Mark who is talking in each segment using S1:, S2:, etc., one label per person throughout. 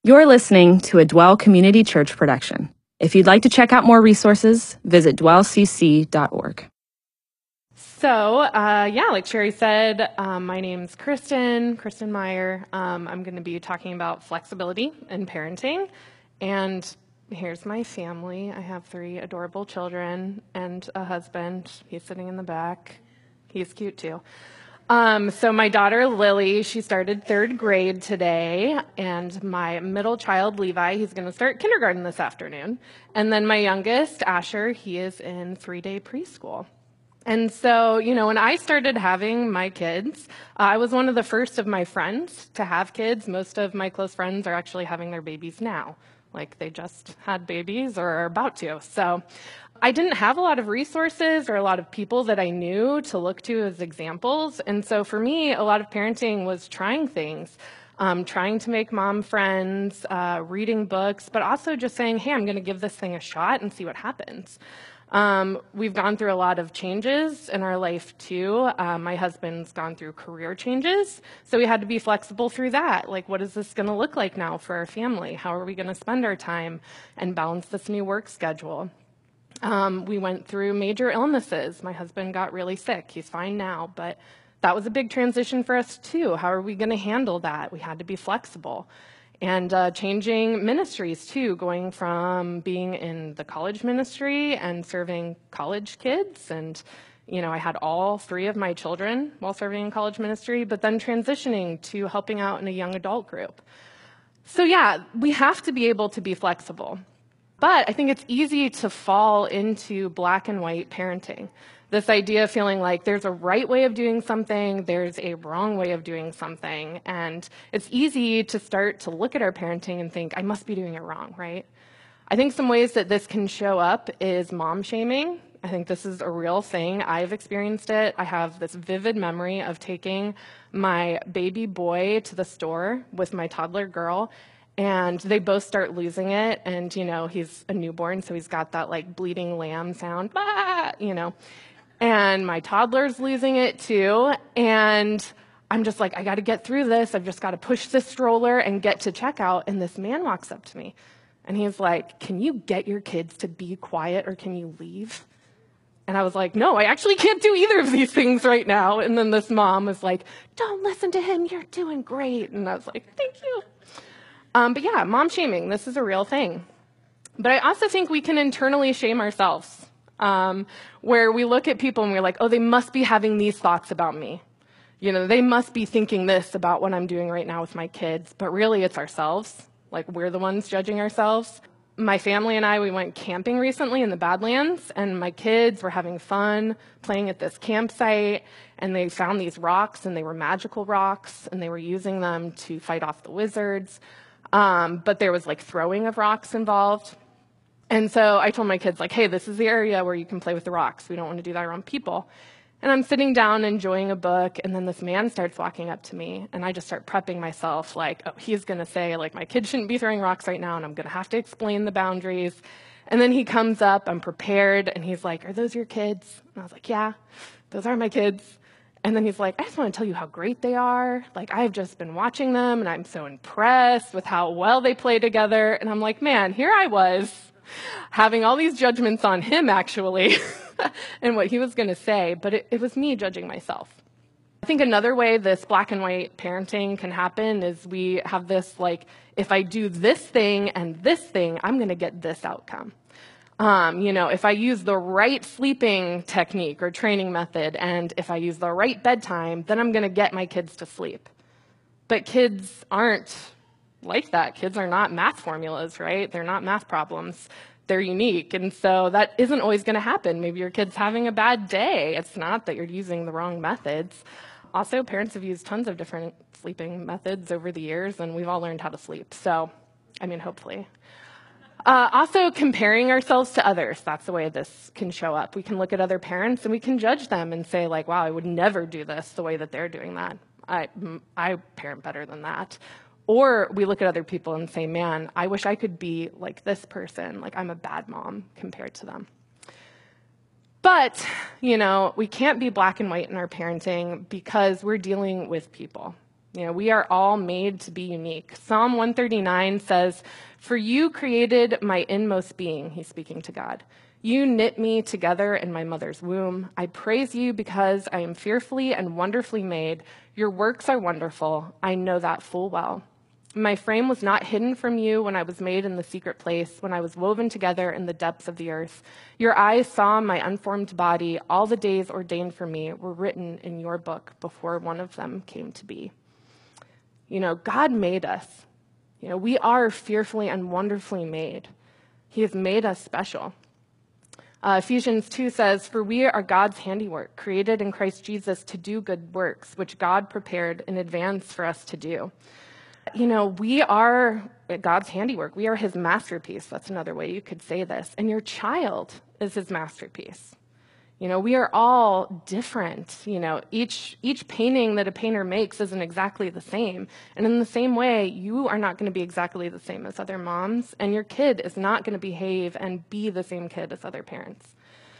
S1: You're listening to a Dwell Community Church production. If you'd like to check out more resources, visit dwellcc.org.
S2: So, like Sherry said, my name's Kristen Meyer. I'm going to be talking about flexibility in parenting. And here's my family. I have 3 adorable children and a husband. He's sitting in the back. He's cute too. So my daughter Lily, she started 3rd grade today, and my middle child Levi, he's going to start kindergarten this afternoon. And then my youngest, Asher, he is in 3-day preschool. And so, when I started having my kids, I was one of the first of my friends to have kids. Most of my close friends are actually having their babies now, like they just had babies or are about to. So I didn't have a lot of resources or a lot of people that I knew to look to as examples. And so for me, a lot of parenting was trying things. Trying to make mom friends, reading books, but also just saying, hey, I'm going to give this thing a shot and see what happens. We've gone through a lot of changes in our life too. My husband's gone through career changes, so we had to be flexible through that. Like, what is this going to look like now for our family? How are we going to spend our time and balance this new work schedule? We went through major illnesses. My husband got really sick. He's fine now, but that was a big transition for us too. How are we going to handle that? We had to be flexible. And changing ministries too, going from being in the college ministry and serving college kids. And, I had all 3 of my children while serving in college ministry, but then transitioning to helping out in a young adult group. So we have to be able to be flexible. But I think it's easy to fall into black and white parenting. This idea of feeling like there's a right way of doing something, there's a wrong way of doing something. And it's easy to start to look at our parenting and think, I must be doing it wrong, right? I think some ways that this can show up is mom shaming. I think this is a real thing. I've experienced it. I have this vivid memory of taking my baby boy to the store with my toddler girl, and they both start losing it. And, he's a newborn, so he's got that like bleeding lamb sound, and my toddler's losing it too. And I'm just like, I got to get through this. I've just got to push this stroller and get to checkout. And this man walks up to me and he's like, can you get your kids to be quiet or can you leave? And I was like, no, I actually can't do either of these things right now. And then this mom was like, don't listen to him. You're doing great. And I was like, thank you. Mom shaming, this is a real thing. But I also think we can internally shame ourselves, where we look at people and we're like, oh, they must be having these thoughts about me. They must be thinking this about what I'm doing right now with my kids. But really, it's ourselves. Like, we're the ones judging ourselves. My family and I, we went camping recently in the Badlands, and my kids were having fun playing at this campsite, and they found these rocks, and they were magical rocks, and they were using them to fight off the wizards. But there was like throwing of rocks involved. And so I told my kids, like, hey, this is the area where you can play with the rocks. We don't want to do that around people. And I'm sitting down enjoying a book, and then this man starts walking up to me, and I just start prepping myself like, oh, he's going to say, like, my kids shouldn't be throwing rocks right now, and I'm going to have to explain the boundaries. And then he comes up, I'm prepared, and he's like, are those your kids? And I was like, yeah, those are my kids. And then he's like, I just want to tell you how great they are. Like, I've just been watching them, and I'm so impressed with how well they play together. And I'm like, man, here I was having all these judgments on him, actually, and what he was going to say. But it was me judging myself. I think another way this black and white parenting can happen is we have this, like, if I do this thing and this thing, I'm going to get this outcome. If I use the right sleeping technique or training method, and if I use the right bedtime, then I'm going to get my kids to sleep. But kids aren't like that. Kids are not math formulas, right? They're not math problems. They're unique. And so that isn't always going to happen. Maybe your kid's having a bad day. It's not that you're using the wrong methods. Also, parents have used tons of different sleeping methods over the years, and we've all learned how to sleep. So, hopefully. Also, comparing ourselves to others. That's the way this can show up. We can look at other parents and we can judge them and say, like, wow, I would never do this the way that they're doing that. I parent better than that. Or we look at other people and say, man, I wish I could be like this person. Like, I'm a bad mom compared to them. But, we can't be black and white in our parenting because we're dealing with people. We are all made to be unique. Psalm 139 says, "For you created my inmost being," he's speaking to God. "You knit me together in my mother's womb. I praise you because I am fearfully and wonderfully made. Your works are wonderful. I know that full well. My frame was not hidden from you when I was made in the secret place, when I was woven together in the depths of the earth. Your eyes saw my unformed body. All the days ordained for me were written in your book before one of them came to be." God made us. We are fearfully and wonderfully made. He has made us special. Ephesians 2 says, "For we are God's handiwork, created in Christ Jesus to do good works, which God prepared in advance for us to do." We are God's handiwork. We are his masterpiece. That's another way you could say this. And your child is his masterpiece. We are all different. Each painting that a painter makes isn't exactly the same. And in the same way, you are not going to be exactly the same as other moms, and your kid is not going to behave and be the same kid as other parents.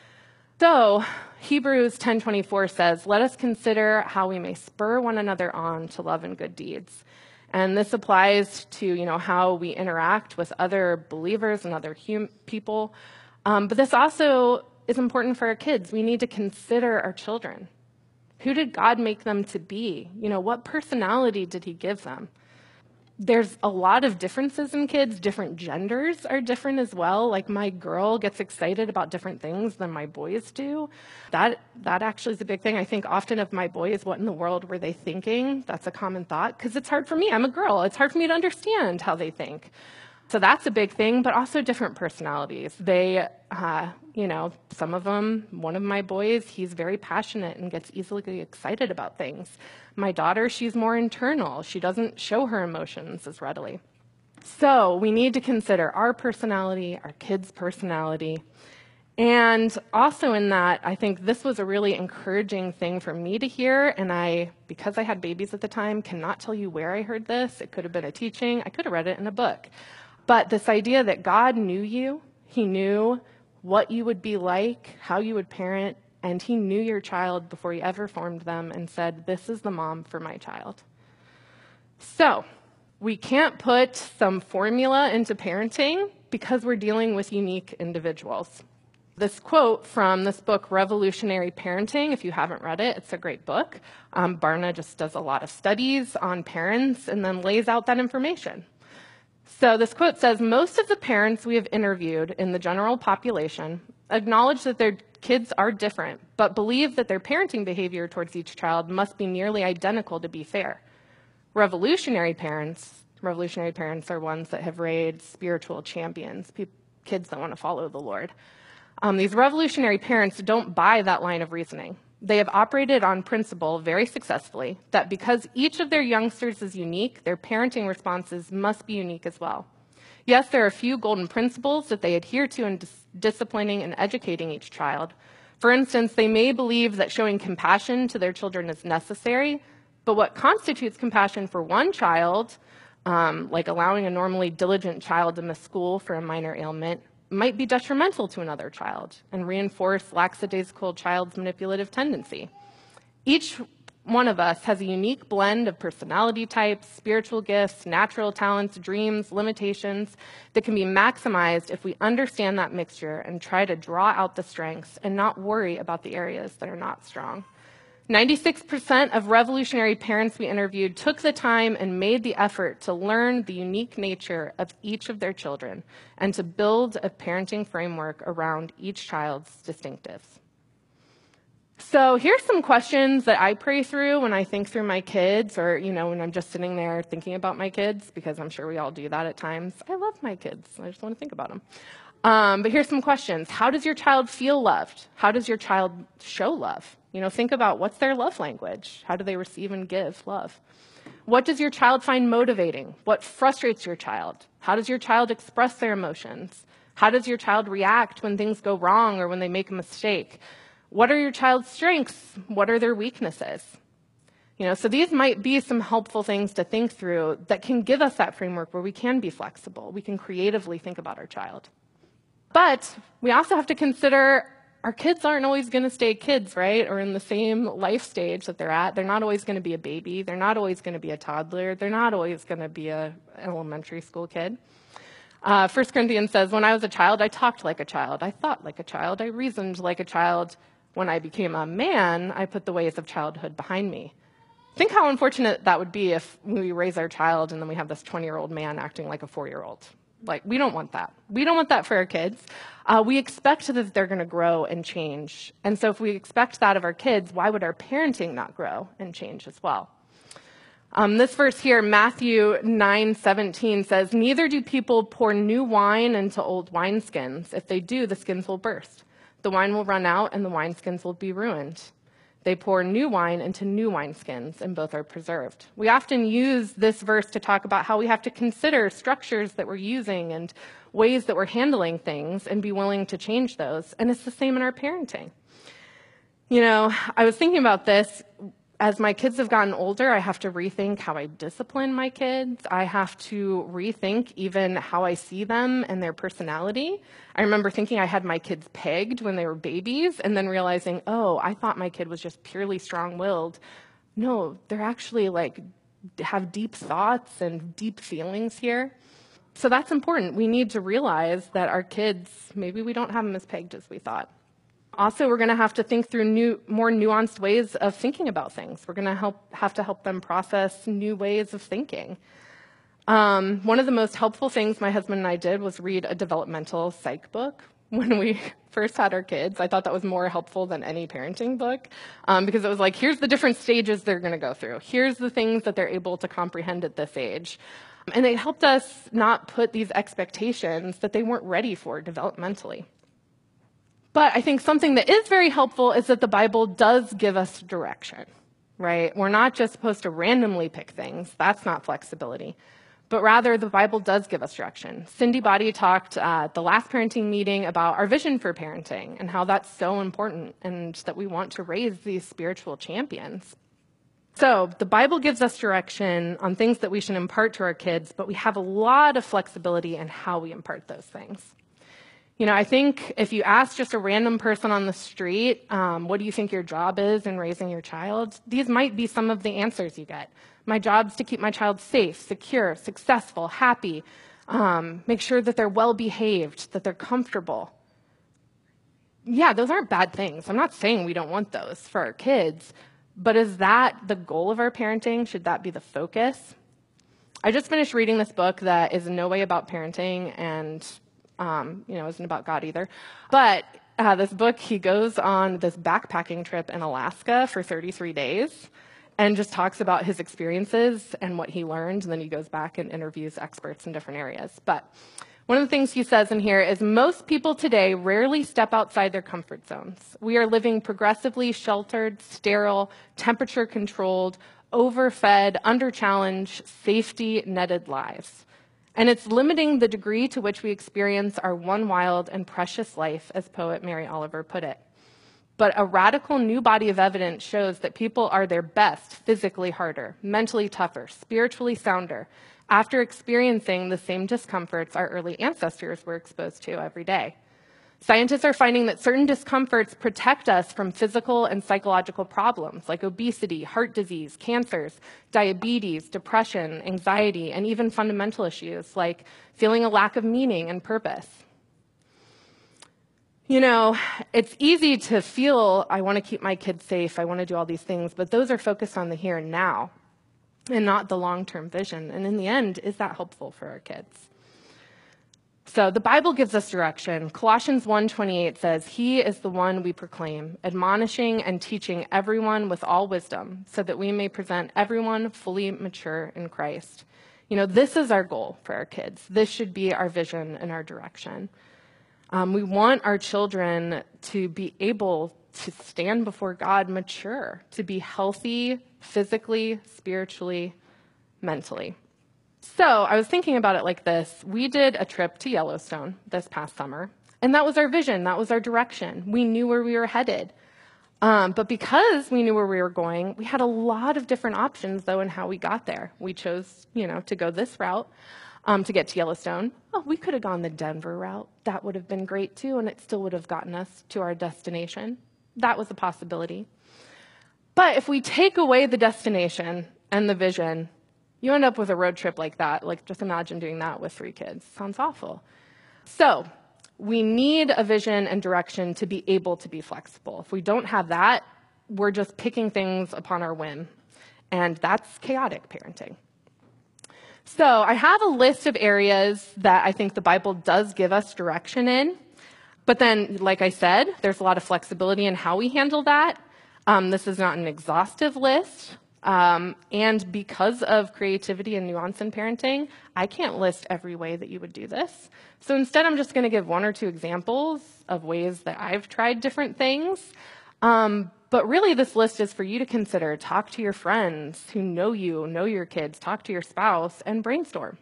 S2: So Hebrews 10:24 says, "Let us consider how we may spur one another on to love and good deeds." And this applies to, how we interact with other believers and other people. But this also is important for our kids. We need to consider our children. Who did God make them to be? What personality did he give them? There's a lot of differences in kids. Different genders are different as well. Like my girl gets excited about different things than my boys do. That actually is a big thing. I think often of my boys, what in the world were they thinking? That's a common thought because it's hard for me. I'm a girl. It's hard for me to understand how they think. So that's a big thing, but also different personalities. They, some of them, one of my boys, he's very passionate and gets easily excited about things. My daughter, she's more internal. She doesn't show her emotions as readily. So we need to consider our personality, our kids' personality. And also in that, I think this was a really encouraging thing for me to hear. And because I had babies at the time, cannot tell you where I heard this. It could have been a teaching. I could have read it in a book. But this idea that God knew you, he knew what you would be like, how you would parent, and he knew your child before he ever formed them and said, "This is the mom for my child." So we can't put some formula into parenting because we're dealing with unique individuals. This quote from this book, Revolutionary Parenting, if you haven't read it, it's a great book. Barna just does a lot of studies on parents and then lays out that information. So this quote says, "Most of the parents we have interviewed in the general population acknowledge that their kids are different, but believe that their parenting behavior towards each child must be nearly identical to be fair. Revolutionary parents are ones that have raised spiritual champions, kids that want to follow the Lord. These revolutionary parents don't buy that line of reasoning. They have operated on principle very successfully that because each of their youngsters is unique, their parenting responses must be unique as well. Yes, there are a few golden principles that they adhere to in disciplining and educating each child. For instance, they may believe that showing compassion to their children is necessary, but what constitutes compassion for one child, like allowing a normally diligent child to miss school for a minor ailment, might be detrimental to another child and reinforce lackadaisical child's manipulative tendency. Each one of us has a unique blend of personality types, spiritual gifts, natural talents, dreams, limitations that can be maximized if we understand that mixture and try to draw out the strengths and not worry about the areas that are not strong. 96% of revolutionary parents we interviewed took the time and made the effort to learn the unique nature of each of their children and to build a parenting framework around each child's distinctives. So here's some questions that I pray through when I think through my kids or, when I'm just sitting there thinking about my kids, because I'm sure we all do that at times. I love my kids. I just want to think about them. But here's some questions. How does your child feel loved? How does your child show love? Think about what's their love language. How do they receive and give love? What does your child find motivating? What frustrates your child? How does your child express their emotions? How does your child react when things go wrong or when they make a mistake? What are your child's strengths? What are their weaknesses? So these might be some helpful things to think through that can give us that framework where we can be flexible. We can creatively think about our child. But we also have to consider our kids aren't always going to stay kids, right? Or in the same life stage that they're at. They're not always going to be a baby. They're not always going to be a toddler. They're not always going to be a elementary school kid. 1 Corinthians says, when I was a child, I talked like a child. I thought like a child. I reasoned like a child. When I became a man, I put the ways of childhood behind me. Think how unfortunate that would be if we raise our child and then we have this 20-year-old man acting like a 4-year-old. Like, we don't want that. We don't want that for our kids. We expect that they're going to grow and change. And so if we expect that of our kids, why would our parenting not grow and change as well? This verse here, Matthew 9:17 says, neither do people pour new wine into old wineskins. If they do, the skins will burst. The wine will run out and the wineskins will be ruined. They pour new wine into new wineskins, and both are preserved. We often use this verse to talk about how we have to consider structures that we're using and ways that we're handling things and be willing to change those. And it's the same in our parenting. You know, I was thinking about this. As my kids have gotten older, I have to rethink how I discipline my kids. I have to rethink even how I see them and their personality. I remember thinking I had my kids pegged when they were babies and then realizing, oh, I thought my kid was just purely strong-willed. No, they're actually have deep thoughts and deep feelings here. So that's important. We need to realize that our kids, maybe we don't have them as pegged as we thought. Also, we're going to have to think through more nuanced ways of thinking about things. We're going to have to help them process new ways of thinking. One of the most helpful things my husband and I did was read a developmental psych book when we first had our kids. I thought that was more helpful than any parenting book because it was like, here's the different stages they're going to go through. Here's the things that they're able to comprehend at this age. And it helped us not put these expectations that they weren't ready for developmentally. But I think something that is very helpful is that the Bible does give us direction, right? We're not just supposed to randomly pick things. That's not flexibility. But rather, the Bible does give us direction. Cindy Body talked at the last parenting meeting about our vision for parenting and how that's so important and that we want to raise these spiritual champions. So the Bible gives us direction on things that we should impart to our kids, but we have a lot of flexibility in how we impart those things. You know, I think if you ask just a random person on the street, what do you think your job is in raising your child? These might be some of the answers you get. My job's to keep my child safe, secure, successful, happy, make sure that they're well-behaved, that they're comfortable. Yeah, those aren't bad things. I'm not saying we don't want those for our kids, but is that the goal of our parenting? Should that be the focus? I just finished reading this book that is in no way about parenting and isn't about God either. But this book, he goes on this backpacking trip in Alaska for 33 days and just talks about his experiences and what he learned. And then he goes back and interviews experts in different areas. But one of the things he says in here is most people today rarely step outside their comfort zones. We are living progressively sheltered, sterile, temperature-controlled, overfed, under-challenged, safety-netted lives. And it's limiting the degree to which we experience our one wild and precious life, as poet Mary Oliver put it. But a radical new body of evidence shows that people are their best physically harder, mentally tougher, spiritually sounder, after experiencing the same discomforts our early ancestors were exposed to every day. Scientists are finding that certain discomforts protect us from physical and psychological problems like obesity, heart disease, cancers, diabetes, depression, anxiety, and even fundamental issues like feeling a lack of meaning and purpose. You know, it's easy to feel, I want to keep my kids safe, I want to do all these things, but those are focused on the here and now and not the long-term vision. And in the end, is that helpful for our kids? So the Bible gives us direction. Colossians 1:28 says, "He is the one we proclaim, admonishing and teaching everyone with all wisdom, so that we may present everyone fully mature in Christ." You know, this is our goal for our kids. This should be our vision and our direction. We want our children to be able to stand before God mature, to be healthy physically, spiritually, mentally. So I was thinking about it like this. We did a trip to Yellowstone this past summer, and that was our vision. That was our direction. We knew where we were headed. But because we knew where we were going, we had a lot of different options, though, in how we got there. We chose, to go this route. to get to Yellowstone. Oh, we could have gone the Denver route. That would have been great too, and it still would have gotten us to our destination. That was a possibility. But if we take away the destination and the vision, you end up with a road trip like that. Like, just imagine doing that with 3 kids. Sounds awful. So we need a vision and direction to be able to be flexible. If we don't have that, we're just picking things upon our whim. And that's chaotic parenting. So I have a list of areas that I think the Bible does give us direction in. But then, like I said, there's a lot of flexibility in how we handle that. This is not an exhaustive list. And because of creativity and nuance in parenting, I can't list every way that you would do this. So instead, I'm just going to give 1 or 2 examples of ways that I've tried different things. But really, this list is for you to consider. Talk to your friends who know you, know your kids, talk to your spouse, and brainstorm.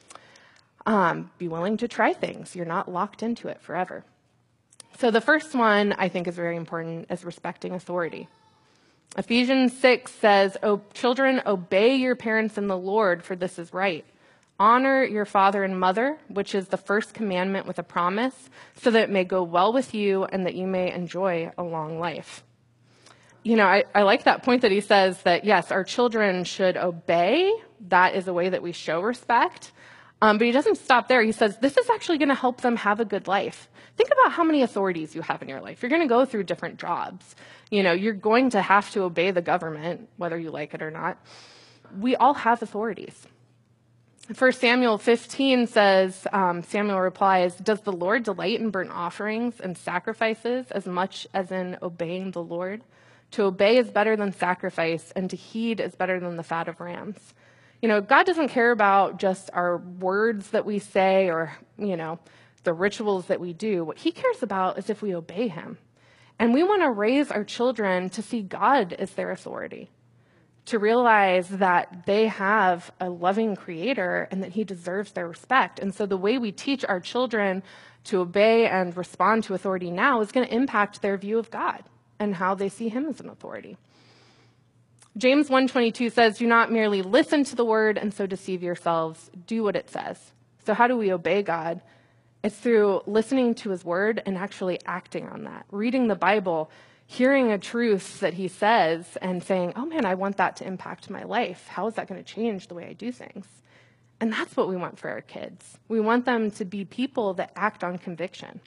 S2: Be willing to try things. You're not locked into it forever. So the first one I think is very important is respecting authority. Ephesians 6 says, "Oh, children, obey your parents in the Lord, for this is right. Honor your father and mother, which is the first commandment with a promise, so that it may go well with you and that you may enjoy a long life." You know, I like that point that he says that, yes, our children should obey. That is a way that we show respect. But he doesn't stop there. He says, this is actually going to help them have a good life. Think about how many authorities you have in your life. You're going to go through different jobs. You know, you're going to have to obey the government, whether you like it or not. We all have authorities. 1 Samuel 15 says, Samuel replies, "Does the Lord delight in burnt offerings and sacrifices as much as in obeying the Lord? To obey is better than sacrifice, and to heed is better than the fat of rams." You know, God doesn't care about just our words that we say or, you know, the rituals that we do. What he cares about is if we obey him. And we want to raise our children to see God as their authority, to realize that they have a loving creator and that he deserves their respect. And so the way we teach our children to obey and respond to authority now is going to impact their view of God and how they see him as an authority. James 1:22 says, "Do not merely listen to the word and so deceive yourselves. Do what it says." So how do we obey God? It's through listening to his word and actually acting on that. Reading the Bible, hearing a truth that he says and saying, oh man, I want that to impact my life. How is that going to change the way I do things? And that's what we want for our kids. We want them to be people that act on conviction.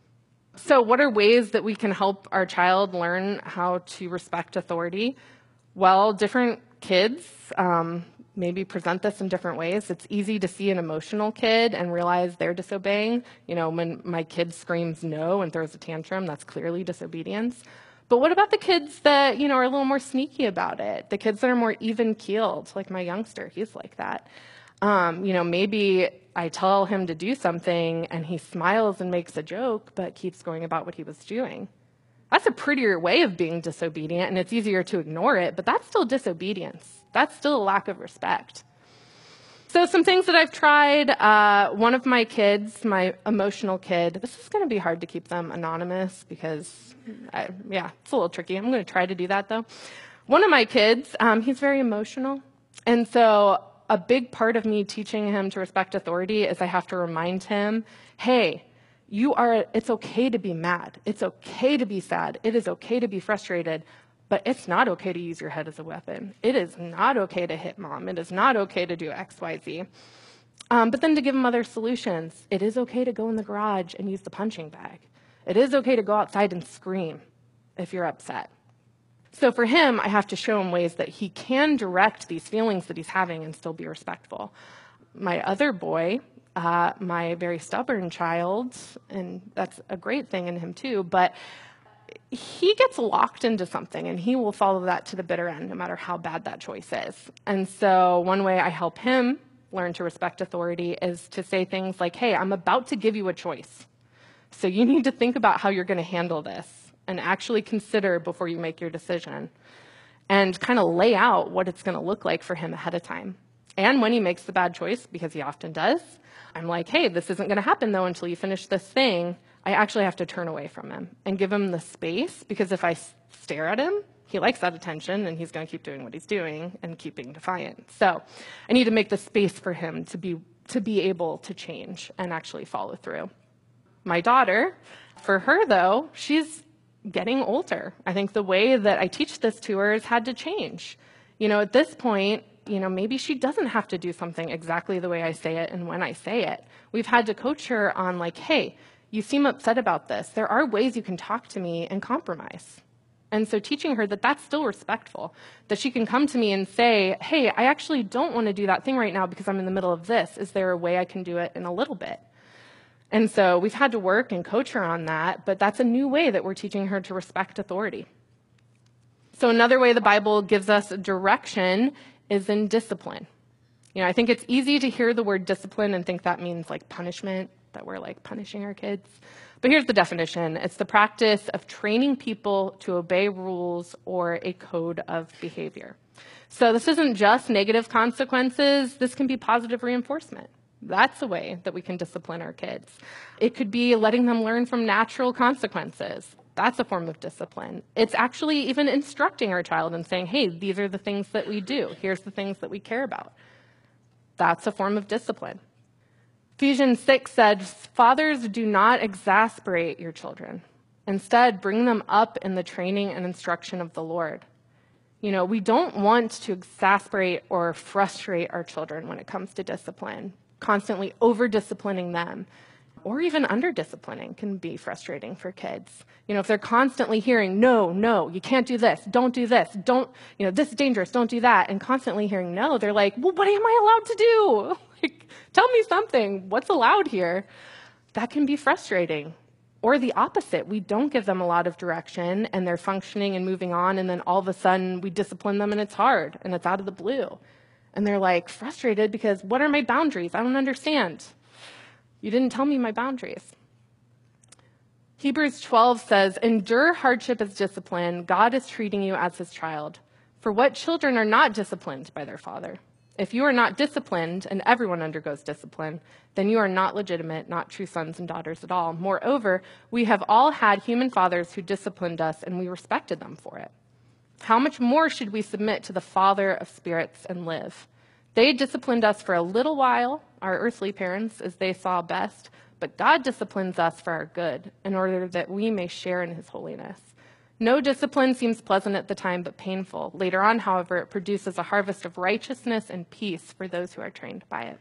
S2: So what are ways that we can help our child learn how to respect authority? Well, different kids maybe present this in different ways. It's easy to see an emotional kid and realize they're disobeying. You know, when my kid screams no and throws a tantrum, that's clearly disobedience. But what about the kids that, you know, are a little more sneaky about it? The kids that are more even-keeled, like my youngster, he's like that. You know, maybe I tell him to do something and he smiles and makes a joke, but keeps going about what he was doing. That's a prettier way of being disobedient, and it's easier to ignore it, but that's still disobedience. That's still a lack of respect. So some things that I've tried, one of my kids, my emotional kid, this is going to be hard to keep them anonymous because, it's a little tricky. I'm going to try to do that, though. One of my kids, he's very emotional, and so a big part of me teaching him to respect authority is I have to remind him, hey, it's okay to be mad. It's okay to be sad. It is okay to be frustrated, but it's not okay to use your head as a weapon. It is not okay to hit mom. It is not okay to do X, Y, Z. But then to give him other solutions. It is okay to go in the garage and use the punching bag. It is okay to go outside and scream if you're upset. So for him, I have to show him ways that he can direct these feelings that he's having and still be respectful. My other boy, my very stubborn child, and that's a great thing in him too, but he gets locked into something and he will follow that to the bitter end, no matter how bad that choice is. And so one way I help him learn to respect authority is to say things like, hey, I'm about to give you a choice. So you need to think about how you're going to handle this and actually consider before you make your decision and kind of lay out what it's going to look like for him ahead of time. And when he makes the bad choice, because he often does, I'm like, hey, this isn't going to happen, though, until you finish this thing. I actually have to turn away from him and give him the space, because if I stare at him, he likes that attention, and he's going to keep doing what he's doing and keep being defiant. So I need to make the space for him to be to be able to change and actually follow through. My daughter, for her though, she's getting older. I think the way that I teach this to her has had to change. At this point, maybe she doesn't have to do something exactly the way I say it and when I say it. We've had to coach her on hey, you seem upset about this. There are ways you can talk to me and compromise. And so teaching her that that's still respectful, that she can come to me and say, hey, I actually don't want to do that thing right now because I'm in the middle of this. Is there a way I can do it in a little bit? And so we've had to work and coach her on that, but that's a new way that we're teaching her to respect authority. So another way the Bible gives us direction is in discipline. I think it's easy to hear the word discipline and think that means punishment, that we're punishing our kids. But here's the definition. It's the practice of training people to obey rules or a code of behavior. So this isn't just negative consequences. This can be positive reinforcement. That's a way that we can discipline our kids. It could be letting them learn from natural consequences. That's a form of discipline. It's actually even instructing our child and saying, hey, these are the things that we do. Here's the things that we care about. That's a form of discipline. Ephesians 6 said, fathers, do not exasperate your children. Instead, bring them up in the training and instruction of the Lord. We don't want to exasperate or frustrate our children when it comes to discipline. Constantly over-disciplining them or even under-disciplining can be frustrating for kids. If they're constantly hearing, no, you can't do this, don't do this, this is dangerous, don't do that, and constantly hearing no, they're like, well, what am I allowed to do? Tell me something, what's allowed here? That can be frustrating. Or the opposite, we don't give them a lot of direction and they're functioning and moving on, and then all of a sudden we discipline them and it's hard and it's out of the blue. And they're frustrated because what are my boundaries? I don't understand. You didn't tell me my boundaries. Hebrews 12 says, endure hardship as discipline. God is treating you as his child. For what children are not disciplined by their father? If you are not disciplined, and everyone undergoes discipline, then you are not legitimate, not true sons and daughters at all. Moreover, we have all had human fathers who disciplined us, and we respected them for it. How much more should we submit to the Father of spirits and live? They disciplined us for a little while, our earthly parents, as they saw best, but God disciplines us for our good, in order that we may share in his holiness. No discipline seems pleasant at the time, but painful. Later on, however, it produces a harvest of righteousness and peace for those who are trained by it.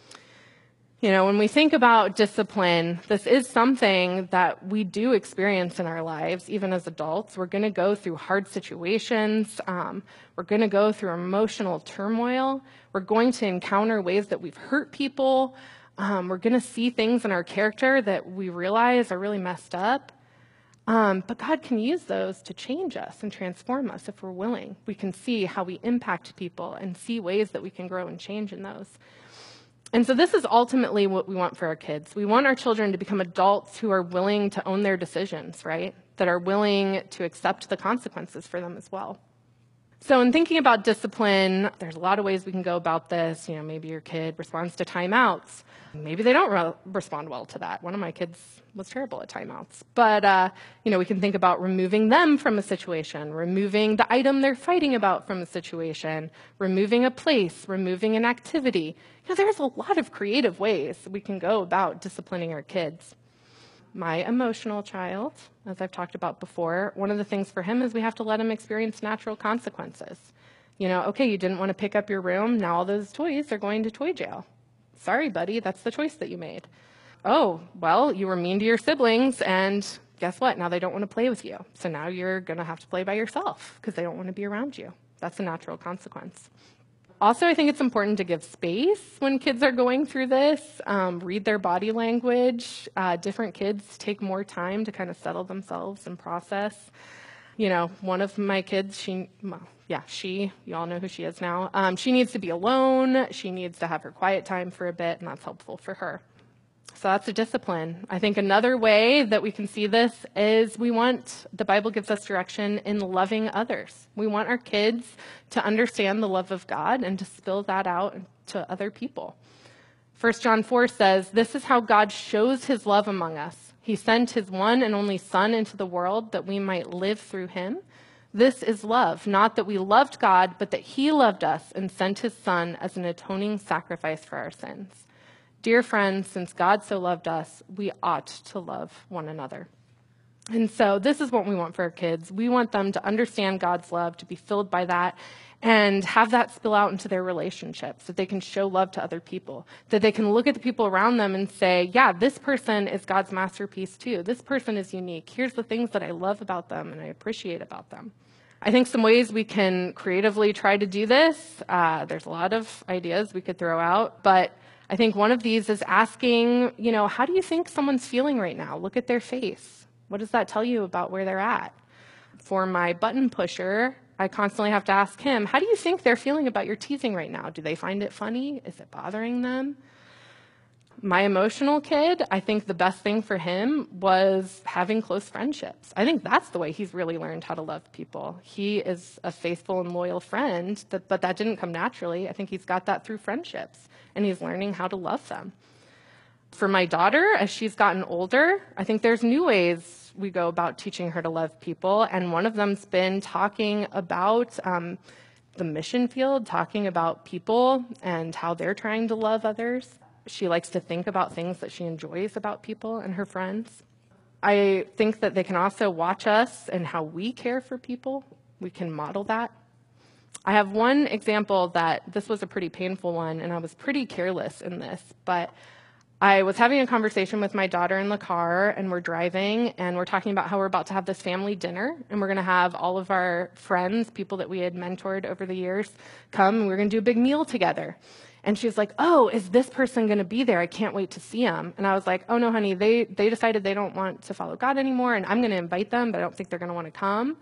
S2: When we think about discipline, this is something that we do experience in our lives, even as adults. We're going to go through hard situations. We're going to go through emotional turmoil. We're going to encounter ways that we've hurt people. We're going to see things in our character that we realize are really messed up. But God can use those to change us and transform us if we're willing. We can see how we impact people and see ways that we can grow and change in those. And so this is ultimately what we want for our kids. We want our children to become adults who are willing to own their decisions, right? That are willing to accept the consequences for them as well. So in thinking about discipline, there's a lot of ways we can go about this. Maybe your kid responds to timeouts. Maybe they don't respond well to that. One of my kids was terrible at timeouts. But, we can think about removing them from a situation, removing the item they're fighting about from a situation, removing a place, removing an activity. There's a lot of creative ways we can go about disciplining our kids. My emotional child, as I've talked about before, one of the things for him is we have to let him experience natural consequences. Okay, you didn't want to pick up your room. Now all those toys are going to toy jail. Sorry, buddy, that's the choice that you made. Oh, well, you were mean to your siblings, and guess what? Now they don't want to play with you. So now you're going to have to play by yourself because they don't want to be around you. That's a natural consequence. Also, I think it's important to give space when kids are going through this, read their body language. Different kids take more time to kind of settle themselves and process. One of my kids, you all know who she is now. She needs to be alone. She needs to have her quiet time for a bit, and that's helpful for her. So that's a discipline. I think another way that we can see this is the Bible gives us direction in loving others. We want our kids to understand the love of God and to spill that out to other people. 1 John 4 says, this is how God shows his love among us. He sent his one and only Son into the world that we might live through him. This is love, not that we loved God, but that he loved us and sent his Son as an atoning sacrifice for our sins. Dear friends, since God so loved us, we ought to love one another. And so this is what we want for our kids. We want them to understand God's love, to be filled by that, and have that spill out into their relationships, that they can show love to other people, that they can look at the people around them and say, yeah, this person is God's masterpiece too. This person is unique. Here's the things that I love about them and I appreciate about them. I think some ways we can creatively try to do this, there's a lot of ideas we could throw out, but I think one of these is asking, how do you think someone's feeling right now? Look at their face. What does that tell you about where they're at? For my button pusher, I constantly have to ask him, how do you think they're feeling about your teasing right now? Do they find it funny? Is it bothering them? My emotional kid, I think the best thing for him was having close friendships. I think that's the way he's really learned how to love people. He is a faithful and loyal friend, but that didn't come naturally. I think he's got that through friendships, and he's learning how to love them. For my daughter, as she's gotten older, I think there's new ways we go about teaching her to love people, and one of them's been talking about the mission field, talking about people and how they're trying to love others. She likes to think about things that she enjoys about people and her friends. I think that they can also watch us and how we care for people. We can model that. I have one example that this was a pretty painful one, and I was pretty careless in this, but I was having a conversation with my daughter in the car, and we're driving, and we're talking about how we're about to have this family dinner, and we're going to have all of our friends, people that we had mentored over the years, come, and we're going to do a big meal together. And she's like, oh, is this person going to be there? I can't wait to see them. And I was like, oh, no, honey, they decided they don't want to follow God anymore, and I'm going to invite them, but I don't think they're going to want to come.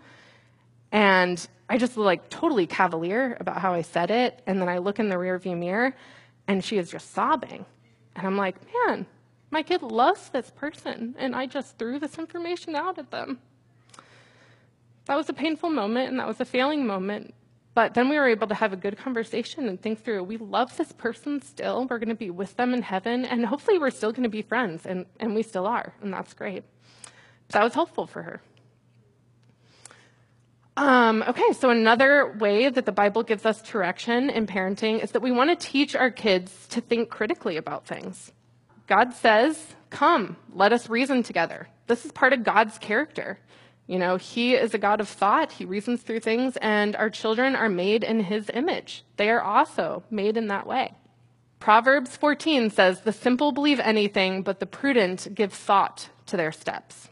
S2: And I just was like totally cavalier about how I said it, and then I look in the rearview mirror, and she is just sobbing. And I'm like, man, my kid loves this person, and I just threw this information out at them. That was a painful moment, and that was a failing moment. But then we were able to have a good conversation and think through, we love this person still. We're going to be with them in heaven, and hopefully we're still going to be friends, and we still are, and that's great. That was helpful for her. Okay, so another way that the Bible gives us direction in parenting is that we want to teach our kids to think critically about things. God says, come, let us reason together. This is part of God's character. He is a God of thought. He reasons through things, and our children are made in his image. They are also made in that way. Proverbs 14 says, the simple believe anything, but the prudent give thought to their steps.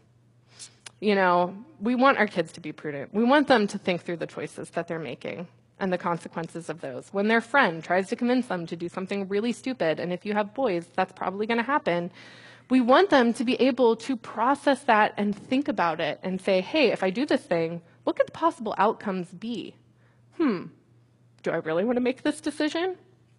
S2: We want our kids to be prudent. We want them to think through the choices that they're making and the consequences of those. When their friend tries to convince them to do something really stupid, and if you have boys, that's probably going to happen, we want them to be able to process that and think about it and say, hey, if I do this thing, what could the possible outcomes be? Do I really want to make this decision?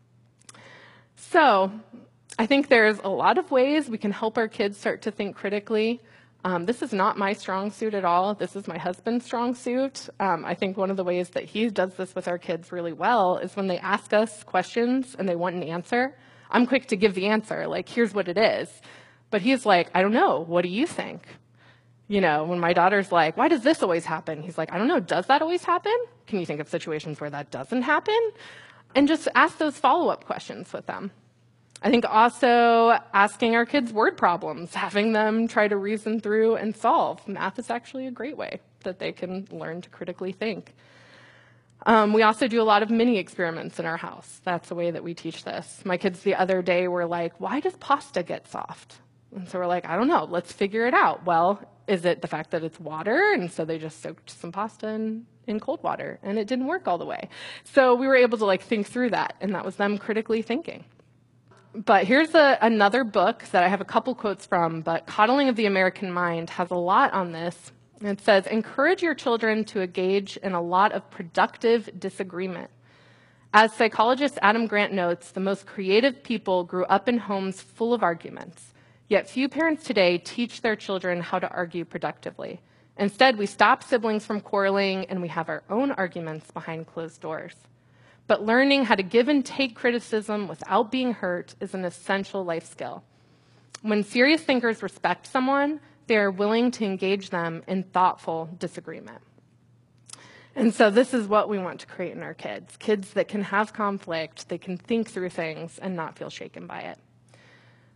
S2: So I think there's a lot of ways we can help our kids start to think critically. This is not my strong suit at all. This is my husband's strong suit. I think one of the ways that he does this with our kids really well is when they ask us questions and they want an answer, I'm quick to give the answer, like, here's what it is. But he's like, I don't know. What do you think? When my daughter's like, why does this always happen? He's like, I don't know. Does that always happen? Can you think of situations where that doesn't happen? And just ask those follow-up questions with them. I think also asking our kids word problems, having them try to reason through and solve. Math is actually a great way that they can learn to critically think. We also do a lot of mini experiments in our house. That's the way that we teach this. My kids the other day were like, why does pasta get soft? And so we're like, I don't know, let's figure it out. Well, is it the fact that it's water? And so they just soaked some pasta in cold water, and it didn't work all the way. So we were able to think through that, and that was them critically thinking. But here's another book that I have a couple quotes from, but Coddling of the American Mind has a lot on this. It says, encourage your children to engage in a lot of productive disagreement. As psychologist Adam Grant notes, the most creative people grew up in homes full of arguments. Yet few parents today teach their children how to argue productively. Instead, we stop siblings from quarreling, and we have our own arguments behind closed doors. But learning how to give and take criticism without being hurt is an essential life skill. When serious thinkers respect someone, they are willing to engage them in thoughtful disagreement. And so this is what we want to create in our kids. Kids that can have conflict, they can think through things and not feel shaken by it.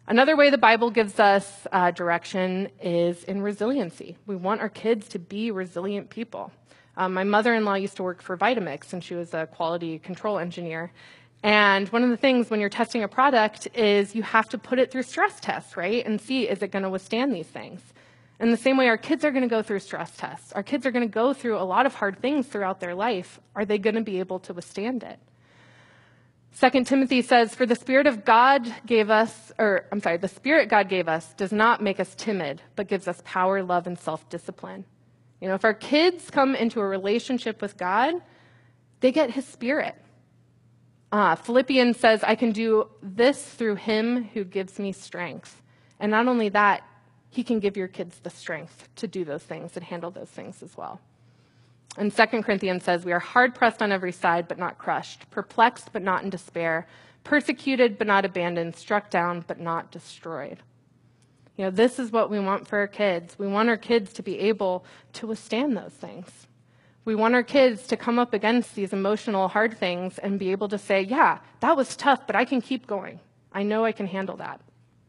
S2: Another way the Bible gives us direction is in resiliency. We want our kids to be resilient people. My mother-in-law used to work for Vitamix, and she was a quality control engineer. And one of the things when you're testing a product is you have to put it through stress tests, right? And see, is it going to withstand these things? In the same way, our kids are going to go through stress tests. Our kids are going to go through a lot of hard things throughout their life. Are they going to be able to withstand it? 2 Timothy says, for the Spirit God gave us does not make us timid, but gives us power, love, and self-discipline. You know, if our kids come into a relationship with God, they get his Spirit. Philippians says, I can do this through him who gives me strength. And not only that, he can give your kids the strength to do those things and handle those things as well. And 2 Corinthians says, we are hard-pressed on every side, but not crushed, perplexed, but not in despair, persecuted, but not abandoned, struck down, but not destroyed. You know, this is what we want for our kids. We want our kids to be able to withstand those things. We want our kids to come up against these emotional hard things and be able to say, yeah, that was tough, but I can keep going. I know I can handle that.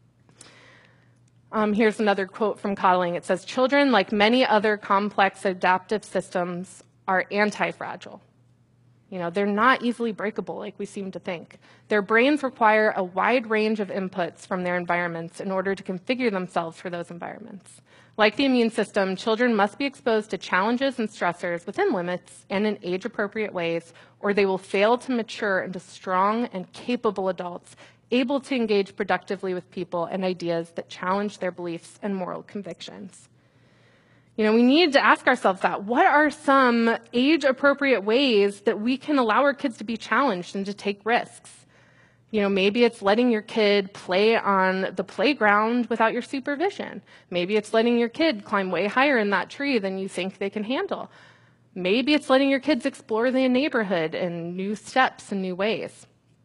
S2: Here's another quote from Coddling. It says, children, like many other complex adaptive systems, are anti-fragile. You know, they're not easily breakable like we seem to think. Their brains require a wide range of inputs from their environments in order to configure themselves for those environments. Like the immune system, children must be exposed to challenges and stressors within limits and in age-appropriate ways, or they will fail to mature into strong and capable adults able to engage productively with people and ideas that challenge their beliefs and moral convictions. You know, we need to ask ourselves that. What are some age-appropriate ways that we can allow our kids to be challenged and to take risks? You know, maybe it's letting your kid play on the playground without your supervision. Maybe it's letting your kid climb way higher in that tree than you think they can handle. Maybe it's letting your kids explore the neighborhood in new steps and new ways.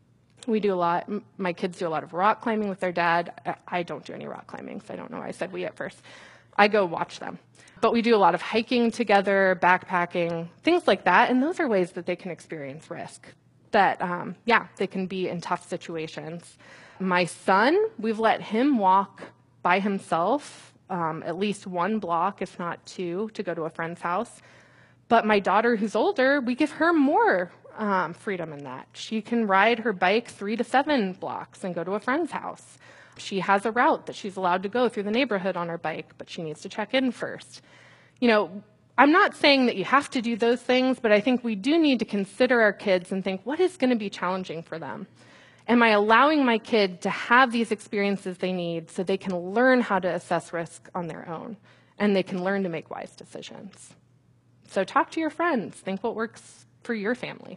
S2: We do a lot. My kids do a lot of rock climbing with their dad. I don't do any rock climbing, so I don't know why I said we at first. I go watch them. But we do a lot of hiking together, backpacking, things like that. And those are ways that they can experience risk, that, they can be in tough situations. My son, we've let him walk by himself at least one block, if not two, to go to a friend's house. But my daughter, who's older, we give her more freedom in that. She can ride her bike 3 to 7 blocks and go to a friend's house. She has a route that she's allowed to go through the neighborhood on her bike, but she needs to check in first. You know, I'm not saying that you have to do those things, but I think we do need to consider our kids and think, what is going to be challenging for them? Am I allowing my kid to have these experiences they need so they can learn how to assess risk on their own and they can learn to make wise decisions? So talk to your friends. Think what works for your family.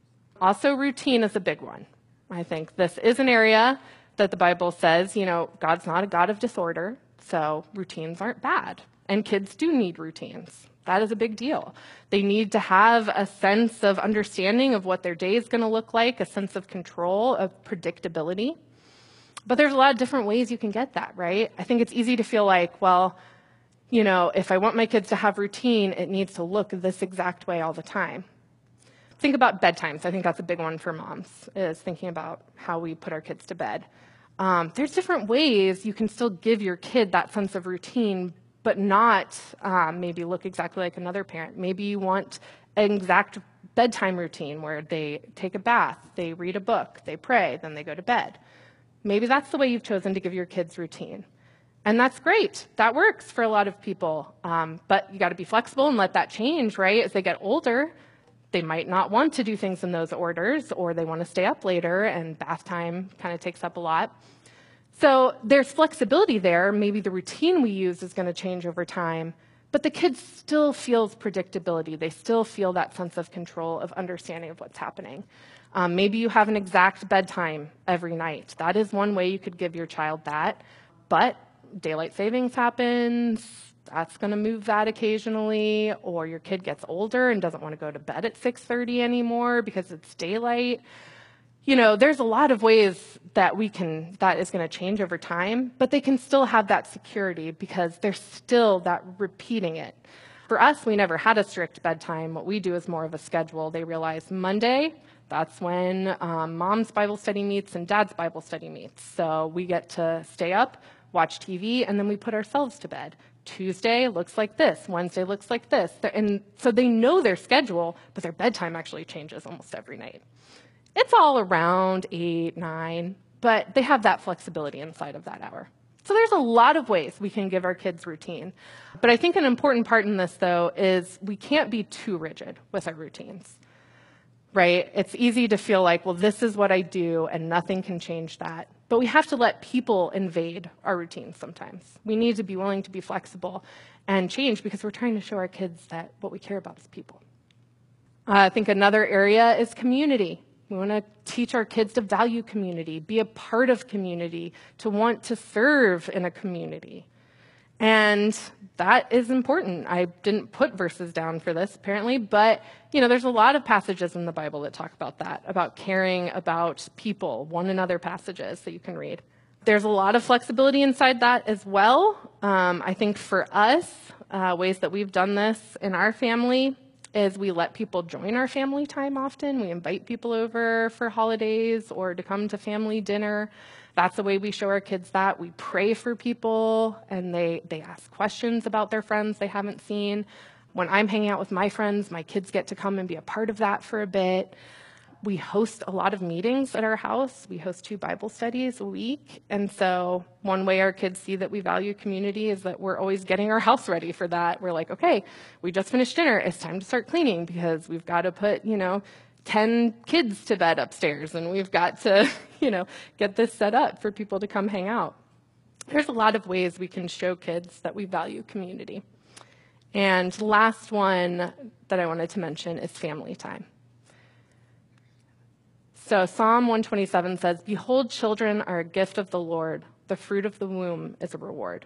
S2: Also, routine is a big one. I think this is an area that the Bible says, you know, God's not a God of disorder, so routines aren't bad. And kids do need routines. That is a big deal. They need to have a sense of understanding of what their day is going to look like, a sense of control, of predictability. But there's a lot of different ways you can get that, right? I think it's easy to feel like, well, you know, if I want my kids to have routine, it needs to look this exact way all the time. Think about bedtimes. I think that's a big one for moms, is thinking about how we put our kids to bed. There's different ways you can still give your kid that sense of routine, but not maybe look exactly like another parent. Maybe you want an exact bedtime routine where they take a bath, they read a book, they pray, then they go to bed. Maybe that's the way you've chosen to give your kids routine. And that's great. That works for a lot of people. But you got to be flexible and let that change, right? As they get older, they might not want to do things in those orders, or they want to stay up later, and bath time kind of takes up a lot. So there's flexibility there. Maybe the routine we use is going to change over time, but the kid still feels predictability. They still feel that sense of control, of understanding of what's happening. Maybe you have an exact bedtime every night. That is one way you could give your child that, but daylight savings happens. That's going to move that occasionally, or your kid gets older and doesn't want to go to bed at 6:30 anymore because it's daylight. You know, there's a lot of ways that that is going to change over time, but they can still have that security because there's still that repeating it. For us, we never had a strict bedtime. What we do is more of a schedule. They realize Monday, That's when mom's Bible study meets and dad's Bible study meets. So we get to stay up, watch TV, and then we put ourselves to bed. Tuesday looks like this. Wednesday looks like this. And so they know their schedule, but their bedtime actually changes almost every night. It's all around 8, 9, but they have that flexibility inside of that hour. So there's a lot of ways we can give our kids routine. But I think an important part in this, though, is we can't be too rigid with our routines, right? It's easy to feel like, well, this is what I do and nothing can change that. But we have to let people invade our routines sometimes. We need to be willing to be flexible and change because we're trying to show our kids that what we care about is people. I think another area is community. We want to teach our kids to value community, be a part of community, to want to serve in a community. And that is important. I didn't put verses down for this, apparently, but there's a lot of passages in the Bible that talk about that, about caring about people, one another passages that you can read. There's a lot of flexibility inside that as well. I think for us, ways that we've done this in our family is we let people join our family time often. We invite people over for holidays or to come to family dinner. That's the way we show our kids that. We pray for people, and they ask questions about their friends they haven't seen. When I'm hanging out with my friends, my kids get to come and be a part of that for a bit. We host a lot of meetings at our house. We host 2 Bible studies a week. And so one way our kids see that we value community is that we're always getting our house ready for that. We're like, okay, we just finished dinner. It's time to start cleaning because we've got to put, 10 kids to bed upstairs, and we've got to, get this set up for people to come hang out. There's a lot of ways we can show kids that we value community. And the last one that I wanted to mention is family time. So Psalm 127 says, "Behold, children are a gift of the Lord. The fruit of the womb is a reward."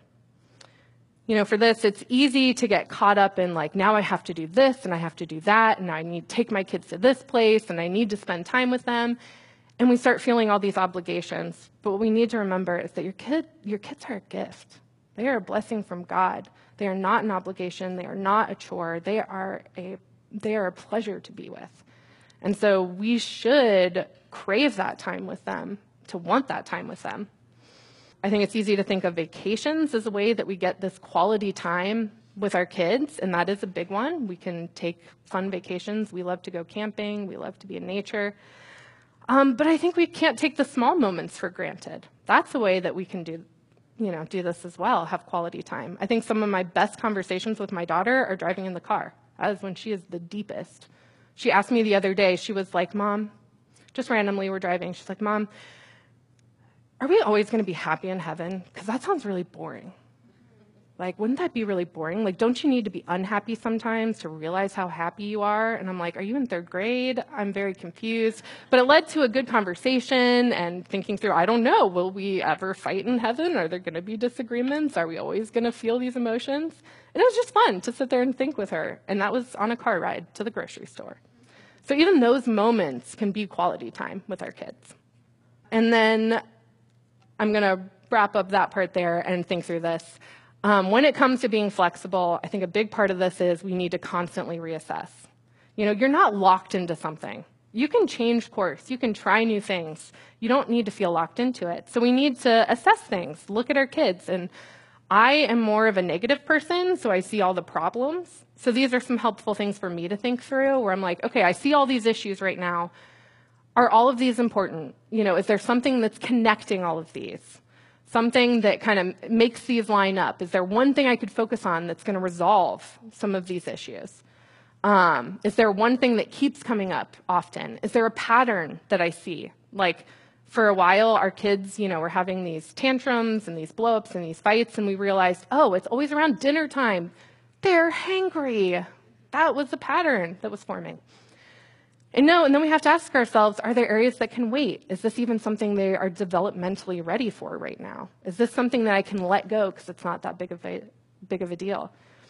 S2: For this, it's easy to get caught up in now I have to do this and I have to do that, and I need to take my kids to this place and I need to spend time with them. And we start feeling all these obligations. But what we need to remember is that your kids are a gift. They are a blessing from God. They are not an obligation. They are not a chore. They are a pleasure to be with. And so we should crave that time with them, to want that time with them. I think it's easy to think of vacations as a way that we get this quality time with our kids, and that is a big one. We can take fun vacations. We love to go camping. We love to be in nature. But I think we can't take the small moments for granted. That's a way that we can do this as well, have quality time. I think some of my best conversations with my daughter are driving in the car. That is when she is the deepest. She asked me the other day, she was like, "Mom," just randomly we're driving, she's like, "Mom, are we always going to be happy in heaven? Because that sounds really boring. Wouldn't that be really boring? Don't you need to be unhappy sometimes to realize how happy you are?" And I'm like, "Are you in 3rd grade? I'm very confused." But it led to a good conversation and thinking through, I don't know, will we ever fight in heaven? Are there going to be disagreements? Are we always going to feel these emotions? And it was just fun to sit there and think with her. And that was on a car ride to the grocery store. So even those moments can be quality time with our kids. And then I'm going to wrap up that part there and think through this. When it comes to being flexible, I think a big part of this is we need to constantly reassess. You're not locked into something. You can change course. You can try new things. You don't need to feel locked into it. So we need to assess things, look at our kids. And I am more of a negative person, so I see all the problems. So these are some helpful things for me to think through where I'm like, okay, I see all these issues right now. Are all of these important? Is there something that's connecting all of these? Something that kind of makes these line up? Is there one thing I could focus on that's going to resolve some of these issues? Is there one thing that keeps coming up often? Is there a pattern that I see? For a while, our kids, were having these tantrums and these blow-ups and these fights, and we realized, oh, it's always around dinner time. They're hangry. That was the pattern that was forming. And then we have to ask ourselves, are there areas that can wait? Is this even something they are developmentally ready for right now? Is this something that I can let go because it's not that big of a deal?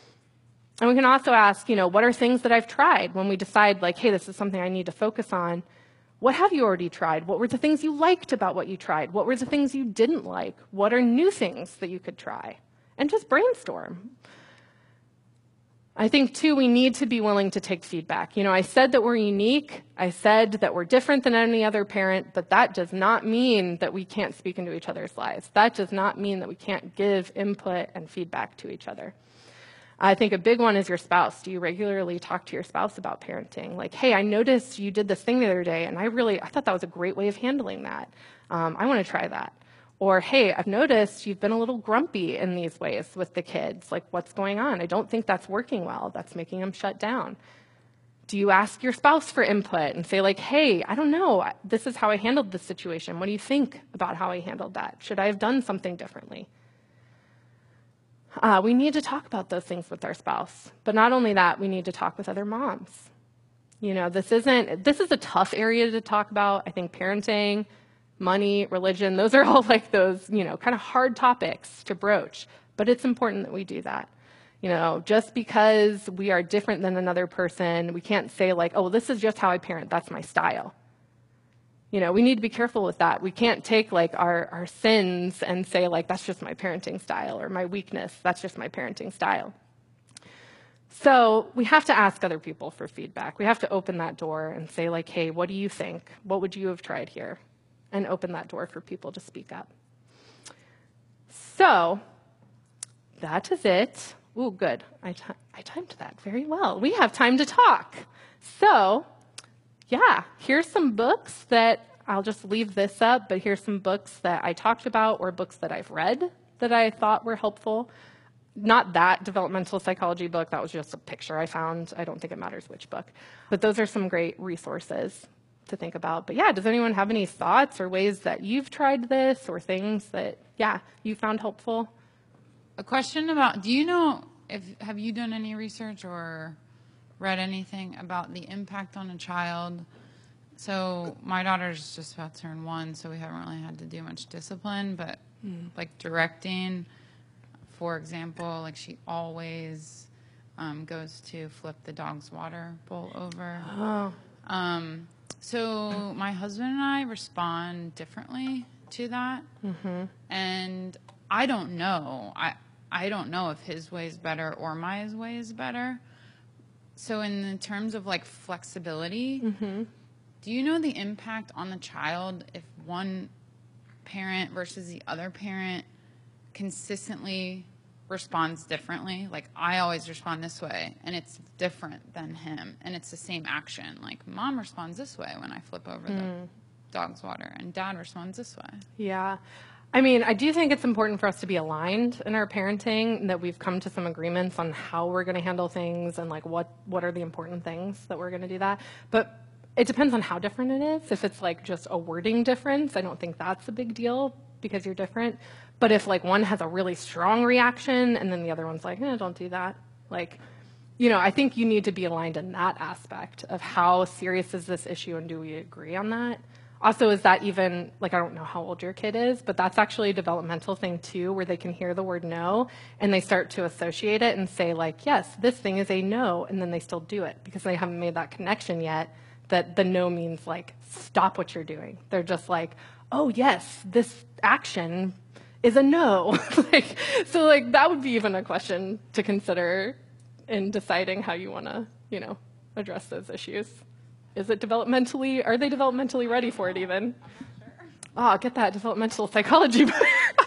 S2: And we can also ask, what are things that I've tried when we decide hey, this is something I need to focus on? What have you already tried? What were the things you liked about what you tried? What were the things you didn't like? What are new things that you could try? And just brainstorm. I think, too, we need to be willing to take feedback. I said that we're unique. I said that we're different than any other parent, but that does not mean that we can't speak into each other's lives. That does not mean that we can't give input and feedback to each other. I think a big one is your spouse. Do you regularly talk to your spouse about parenting? Like, hey, I noticed you did this thing the other day, and I thought that was a great way of handling that. I want to try that. Or, hey, I've noticed you've been a little grumpy in these ways with the kids. Like, what's going on? I don't think that's working well. That's making them shut down. Do you ask your spouse for input and say, like, hey, I don't know. This is how I handled this situation. What do you think about how I handled that? Should I have done something differently? We need to talk about those things with our spouse. But not only that, we need to talk with other moms. This is a tough area to talk about. I think parenting, money, religion, those are all like those, kind of hard topics to broach. But it's important that we do that. Just because we are different than another person, we can't say like, oh, this is just how I parent. That's my style. We need to be careful with that. We can't take like our sins and say like, that's just my parenting style, or my weakness, that's just my parenting style. So we have to ask other people for feedback. We have to open that door and say like, hey, what do you think? What would you have tried here? And open that door for people to speak up. So that is it. Ooh, good. I timed that very well. We have time to talk. So yeah, here's some books that I'll just leave this up, but here's some books that I talked about or books that I've read that I thought were helpful. Not that developmental psychology book. That was just a picture I found. I don't think it matters which book. But those are some great resources to think about. But yeah, does anyone have any thoughts or ways that you've tried this or things that, you found helpful?
S3: A question about, have you done any research or read anything about the impact on a child? So my daughter's just about to turn 1, so we haven't really had to do much discipline, but like directing, for example, like she always goes to flip the dog's water bowl over.
S2: Oh.
S3: So my husband and I respond differently to that. Mm-hmm. And I don't know. I don't know if his way is better or my way is better. So in terms of like flexibility, do you know the impact on the child if one parent versus the other parent consistently responds differently? Like I always respond this way and it's different than him and it's the same action. Like mom responds this way when I flip over the dog's water and dad responds this way.
S2: Yeah. I mean, I do think it's important for us to be aligned in our parenting, that we've come to some agreements on how we're going to handle things and like what are the important things that we're going to do that. But it depends on how different it is. If it's like just a wording difference, I don't think that's a big deal because you're different. But if like one has a really strong reaction and then the other one's like, don't do that. Like, I think you need to be aligned in that aspect of how serious is this issue and do we agree on that? Also, is that even, like, I don't know how old your kid is, but that's actually a developmental thing too, where they can hear the word no and they start to associate it and say like, yes, this thing is a no, and then they still do it because they haven't made that connection yet that the no means like, stop what you're doing. They're just like, oh yes, this action is a no. So that would be even a question to consider in deciding how you want to, address those issues. Are they developmentally ready for it even? Oh, get that developmental psychology book.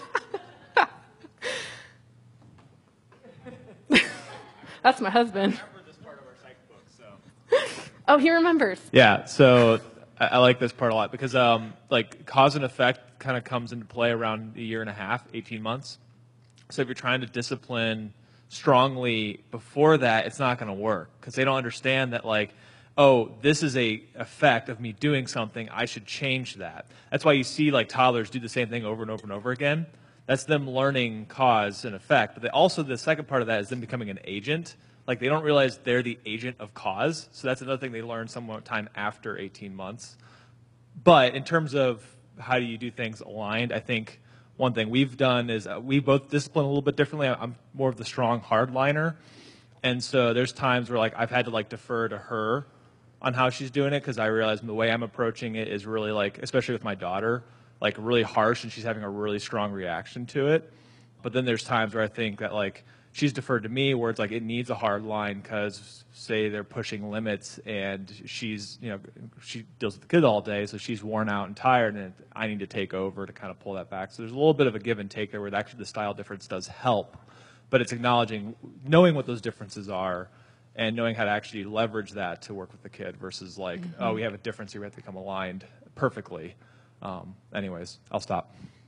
S2: That's my husband.
S4: I remember this part of our psych book, so.
S2: Oh, he remembers.
S4: Yeah, so I like this part a lot because cause and effect kind of comes into play around a year and a half, 18 months. So if you're trying to discipline strongly before that, it's not going to work because they don't understand that this is a effect of me doing something, I should change that. That's why you see toddlers do the same thing over and over and over again. That's them learning cause and effect. But also the second part of that is them becoming an agent. They don't realize they're the agent of cause. So that's another thing they learn sometime after 18 months. But in terms of how do you do things aligned, I think one thing we've done is we both discipline a little bit differently. I'm more of the strong hardliner. And so there's times where I've had to defer to her on how she's doing it because I realize the way I'm approaching it is really especially with my daughter, really harsh and she's having a really strong reaction to it. But then there's times where I think that she's deferred to me, where it's like it needs a hard line because say they're pushing limits and she's, she deals with the kid all day, so she's worn out and tired, and I need to take over to kind of pull that back. So there's a little bit of a give and take there where actually the style difference does help, but it's acknowledging, knowing what those differences are and knowing how to actually leverage that to work with the kid versus like, oh, we have a difference here, we have to become aligned perfectly. Anyways, I'll stop.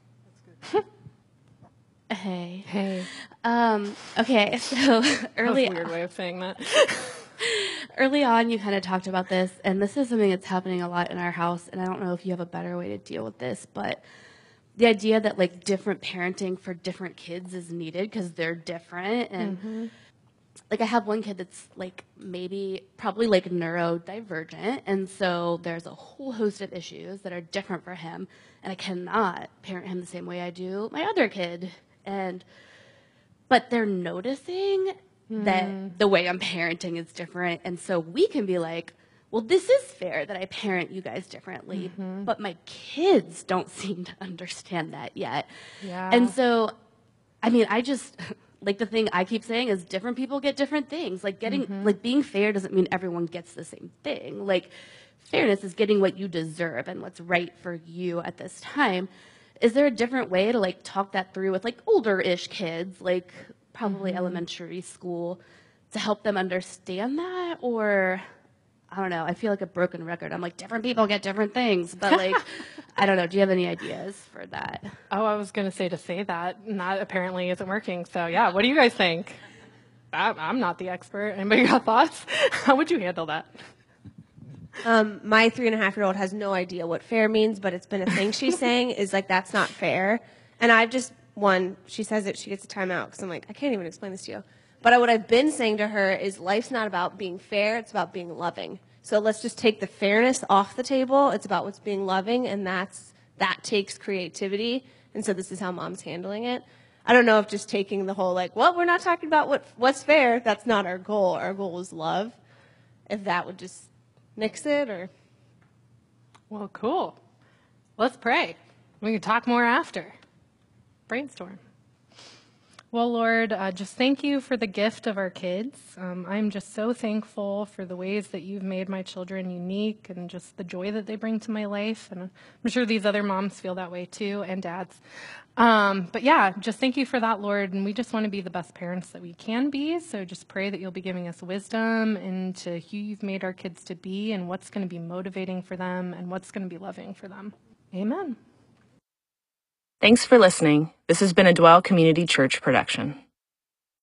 S5: Hey.
S2: Hey.
S5: Okay, so
S2: That's a weird way of saying that.
S5: early on, you kind of talked about this, and this is something that's happening a lot in our house, and I don't know if you have a better way to deal with this, but the idea that like different parenting for different kids is needed because they're different. And like I have one kid that's like probably like neurodivergent, and so there's a whole host of issues that are different for him, and I cannot parent him the same way I do my other kid. But they're noticing that the way I'm parenting is different, and so we can be like, well, this is fair that I parent you guys differently, but my kids don't seem to understand that yet.
S2: Yeah.
S5: And so, I mean, I just, like the thing I keep saying is different people get different things. Like like being fair doesn't mean everyone gets the same thing. Like fairness is getting what you deserve and what's right for you at this time. Is there a different way to like talk that through with like older-ish kids, like probably elementary school, to help them understand that? Or I don't know, I feel like a broken record. I'm like, different people get different things, but like, I don't know. Do you have any ideas for that?
S2: Oh, I was going to say that, and that apparently isn't working. So yeah, what do you guys think? I'm not the expert. Anybody got thoughts? How would you handle that?
S6: My 3.5-year-old has no idea what fair means, but it's been a thing she's saying is like, that's not fair. And I've just, she says it, she gets a timeout because I'm like, I can't even explain this to you. But what I've been saying to her is life's not about being fair, it's about being loving. So let's just take the fairness off the table. It's about what's being loving, and that takes creativity. And so this is how mom's handling it. I don't know if just taking the whole like, well, we're not talking about what's fair. That's not our goal. Our goal is love. If that would just nix it, or.
S2: Well, cool. Let's pray. We can talk more after. Brainstorm. Well, Lord, just thank you for the gift of our kids. I'm just so thankful for the ways that you've made my children unique and just the joy that they bring to my life. And I'm sure these other moms feel that way too, and dads. But yeah, just thank you for that, Lord. And we just want to be the best parents that we can be. So just pray that you'll be giving us wisdom into who you've made our kids to be and what's going to be motivating for them and what's going to be loving for them. Amen.
S1: Thanks for listening. This has been a Dwell Community Church production.